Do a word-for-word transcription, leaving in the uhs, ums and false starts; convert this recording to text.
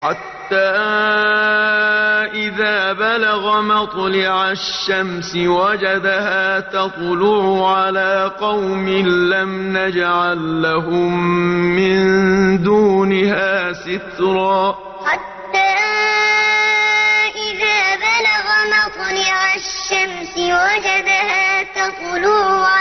حتى إذا بلغ مطلع الشمس وجدها تطلع على قوم لم نجعل لهم من دونها سترا حتى إذا بلغ مطلع الشمس وجدها تطلع